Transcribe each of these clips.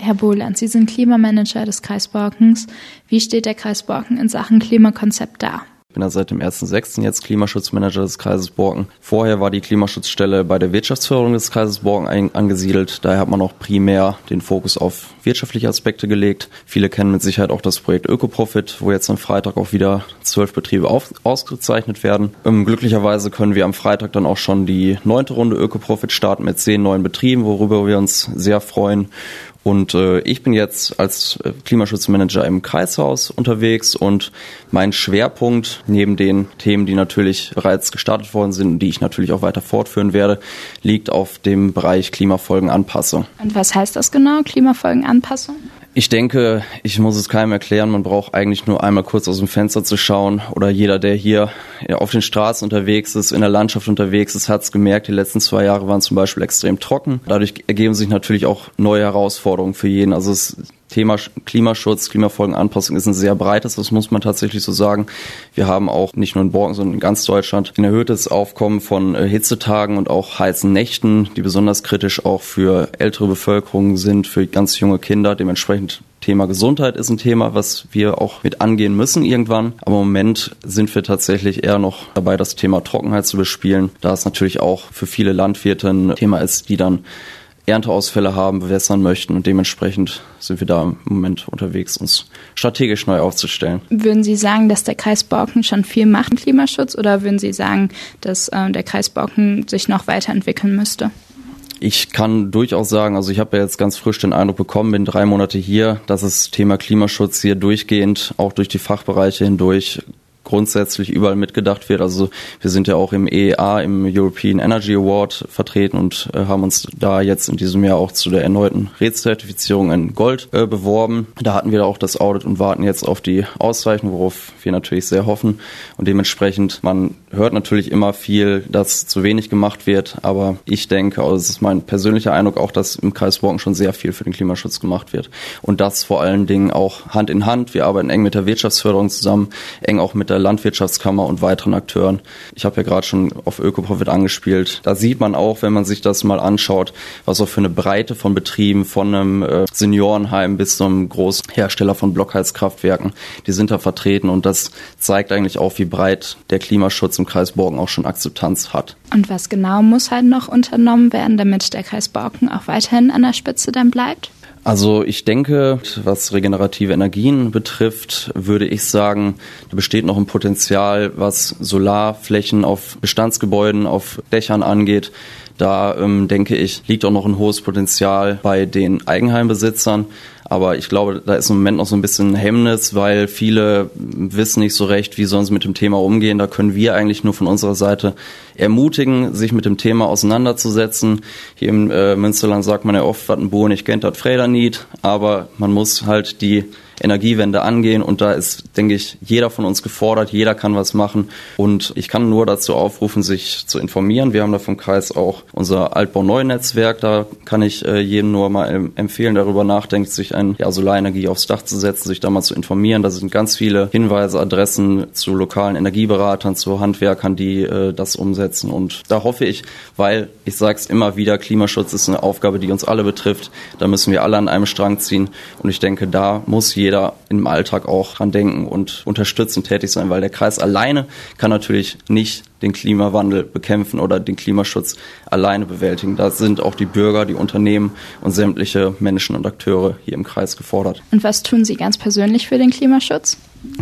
Herr Boland, Sie sind Klimamanager des Kreis Borkens. Wie steht der Kreis Borken in Sachen Klimakonzept da? Ich bin ja seit dem 1.6. jetzt Klimaschutzmanager des Kreises Borken. Vorher war die Klimaschutzstelle bei der Wirtschaftsförderung des Kreises Borken angesiedelt. Daher hat man auch primär den Fokus auf wirtschaftliche Aspekte gelegt. Viele kennen mit Sicherheit auch das Projekt Ökoprofit, wo jetzt am Freitag auch wieder 12 Betriebe ausgezeichnet werden. Glücklicherweise können wir am Freitag dann auch schon die 9. Runde Ökoprofit starten mit 10 neuen Betrieben, worüber wir uns sehr freuen. Und ich bin jetzt als Klimaschutzmanager im Kreishaus unterwegs und mein Schwerpunkt neben den Themen, die natürlich bereits gestartet worden sind und die ich natürlich auch weiter fortführen werde, liegt auf dem Bereich Klimafolgenanpassung. Und was heißt das genau, Klimafolgenanpassung? Ich denke, ich muss es keinem erklären, man braucht eigentlich nur einmal kurz aus dem Fenster zu schauen oder jeder, der hier auf den Straßen unterwegs ist, in der Landschaft unterwegs ist, hat es gemerkt, die letzten 2 Jahre waren zum Beispiel extrem trocken. Dadurch ergeben sich natürlich auch neue Herausforderungen für jeden. Also das Thema Klimaschutz, Klimafolgenanpassung ist ein sehr breites, das muss man tatsächlich so sagen. Wir haben auch nicht nur in Borken, sondern in ganz Deutschland ein erhöhtes Aufkommen von Hitzetagen und auch heißen Nächten, die besonders kritisch auch für ältere Bevölkerung sind, für ganz junge Kinder. Dementsprechend Thema Gesundheit ist ein Thema, was wir auch mit angehen müssen irgendwann. Aber im Moment sind wir tatsächlich eher noch dabei, das Thema Trockenheit zu bespielen, da es natürlich auch für viele Landwirte ein Thema ist, die dann Ernteausfälle haben, bewässern möchten und dementsprechend sind wir da im Moment unterwegs, uns strategisch neu aufzustellen. Würden Sie sagen, dass der Kreis Borken schon viel macht im Klimaschutz oder würden Sie sagen, dass der Kreis Borken sich noch weiterentwickeln müsste? Ich kann durchaus sagen, also ich habe ja jetzt ganz frisch den Eindruck bekommen, bin 3 Monate hier, dass das Thema Klimaschutz hier durchgehend, auch durch die Fachbereiche hindurch, grundsätzlich überall mitgedacht wird. Also wir sind ja auch im EEA, im European Energy Award vertreten und haben uns da jetzt in diesem Jahr auch zu der erneuten RED-Zertifizierung in Gold beworben. Da hatten wir auch das Audit und warten jetzt auf die Auszeichnung, worauf wir natürlich sehr hoffen. Und dementsprechend, man hört natürlich immer viel, dass zu wenig gemacht wird, aber ich denke, also es ist mein persönlicher Eindruck auch, dass im Kreis Borken schon sehr viel für den Klimaschutz gemacht wird. Und das vor allen Dingen auch Hand in Hand. Wir arbeiten eng mit der Wirtschaftsförderung zusammen, eng auch mit der Landwirtschaftskammer und weiteren Akteuren. Ich habe ja gerade schon auf Ökoprofit angespielt. Da sieht man auch, wenn man sich das mal anschaut, was auch für eine Breite von Betrieben, von einem Seniorenheim bis zu einem Großhersteller von Blockheizkraftwerken, die sind da vertreten und das zeigt eigentlich auch, wie breit der Klimaschutz im Kreis Borken auch schon Akzeptanz hat. Und was genau muss halt noch unternommen werden, damit der Kreis Borken auch weiterhin an der Spitze dann bleibt? Also ich denke, was regenerative Energien betrifft, würde ich sagen, da besteht noch ein Potenzial, was Solarflächen auf Bestandsgebäuden, auf Dächern angeht. Da, denke ich, liegt auch noch ein hohes Potenzial bei den Eigenheimbesitzern. Aber ich glaube, da ist im Moment noch so ein bisschen ein Hemmnis, weil viele wissen nicht so recht, wie sollen sie mit dem Thema umgehen. Da können wir eigentlich nur von unserer Seite ermutigen, sich mit dem Thema auseinanderzusetzen. Hier im Münsterland sagt man ja oft, was ein Bohr nicht kennt, hat Freder nicht. Aber man muss halt die Energiewende angehen und da ist, denke ich, jeder von uns gefordert, jeder kann was machen und ich kann nur dazu aufrufen, sich zu informieren. Wir haben da vom Kreis auch unser Altbau-Neu-Netzwerk, da kann ich jedem nur mal empfehlen, darüber nachdenkt, sich Solarenergie aufs Dach zu setzen, sich da mal zu informieren. Da sind ganz viele Hinweise, Adressen zu lokalen Energieberatern, zu Handwerkern, die das umsetzen und da hoffe ich, weil ich sage es immer wieder, Klimaschutz ist eine Aufgabe, die uns alle betrifft, da müssen wir alle an einem Strang ziehen und ich denke, da muss jeder im Alltag auch dran denken und unterstützend tätig sein, weil der Kreis alleine kann natürlich nicht den Klimawandel bekämpfen oder den Klimaschutz alleine bewältigen. Da sind auch die Bürger, die Unternehmen und sämtliche Menschen und Akteure hier im Kreis gefordert. Und was tun Sie ganz persönlich für den Klimaschutz?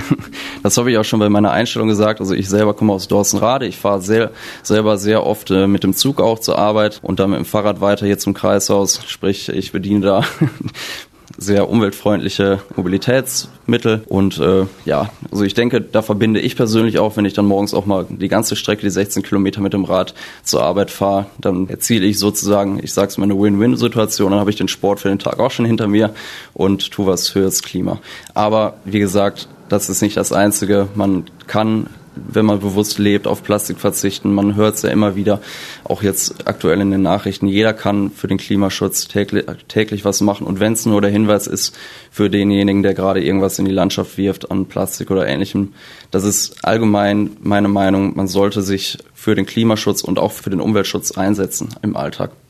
Das habe ich auch schon bei meiner Einstellung gesagt. Also ich selber komme aus Dorstenrade. Ich fahre selber sehr oft mit dem Zug auch zur Arbeit und dann mit dem Fahrrad weiter hier zum Kreishaus. Sprich, ich bediene da sehr umweltfreundliche Mobilitätsmittel und also ich denke, da verbinde ich persönlich auch, wenn ich dann morgens auch mal die ganze Strecke, die 16 Kilometer mit dem Rad zur Arbeit fahre, dann erziele ich sozusagen, ich sag's mal, eine Win-Win-Situation, dann habe ich den Sport für den Tag auch schon hinter mir und tue was fürs Klima. Aber wie gesagt, das ist nicht das Einzige, man kann, wenn man bewusst lebt, auf Plastik verzichten. Man hört es ja immer wieder, auch jetzt aktuell in den Nachrichten. Jeder kann für den Klimaschutz täglich was machen. Und wenn es nur der Hinweis ist für denjenigen, der gerade irgendwas in die Landschaft wirft an Plastik oder Ähnlichem, das ist allgemein meine Meinung. Man sollte sich für den Klimaschutz und auch für den Umweltschutz einsetzen im Alltag.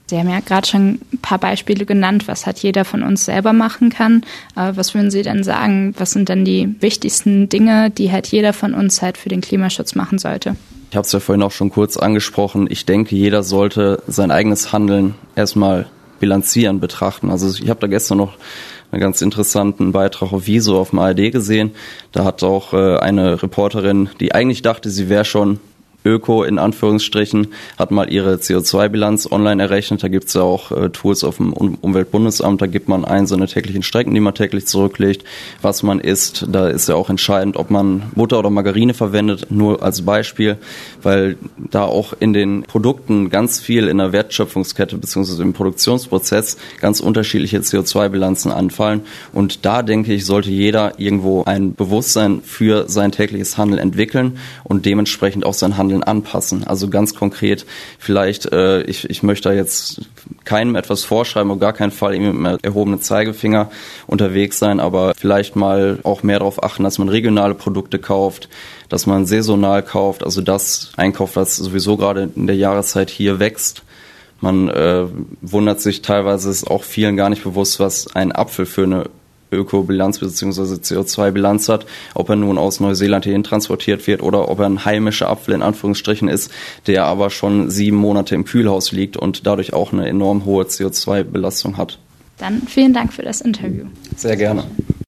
Sie haben ja gerade schon ein paar Beispiele genannt, was halt jeder von uns selber machen kann. Was würden Sie denn sagen, was sind denn die wichtigsten Dinge, die halt jeder von uns halt für den Klimaschutz machen sollte? Ich habe es ja vorhin auch schon kurz angesprochen. Ich denke, jeder sollte sein eigenes Handeln erstmal bilanzieren, betrachten. Also ich habe da gestern noch einen ganz interessanten Beitrag auf Wieso auf dem ARD gesehen. Da hat auch eine Reporterin, die eigentlich dachte, sie wäre schon Öko in Anführungsstrichen, hat mal ihre CO2-Bilanz online errechnet. Da gibt's ja auch Tools auf dem Umweltbundesamt, da gibt man ein, seine täglichen Strecken, die man täglich zurücklegt, was man isst. Da ist ja auch entscheidend, ob man Butter oder Margarine verwendet, nur als Beispiel, weil da auch in den Produkten ganz viel in der Wertschöpfungskette bzw. im Produktionsprozess ganz unterschiedliche CO2-Bilanzen anfallen. Und da, denke ich, sollte jeder irgendwo ein Bewusstsein für sein tägliches Handeln entwickeln und dementsprechend auch sein Handeln anpassen. Also ganz konkret, vielleicht, ich möchte da jetzt keinem etwas vorschreiben, auf gar keinen Fall mit einem erhobenen Zeigefinger unterwegs sein, aber vielleicht mal auch mehr darauf achten, dass man regionale Produkte kauft, dass man saisonal kauft, also das einkauft, was sowieso gerade in der Jahreszeit hier wächst. Man wundert sich teilweise, ist auch vielen gar nicht bewusst, was ein Apfel für eine Ökobilanz bzw. CO2-Bilanz hat, ob er nun aus Neuseeland hierhin transportiert wird oder ob er ein heimischer Apfel in Anführungsstrichen ist, der aber schon 7 Monate im Kühlhaus liegt und dadurch auch eine enorm hohe CO2-Belastung hat. Dann vielen Dank für das Interview. Sehr gerne.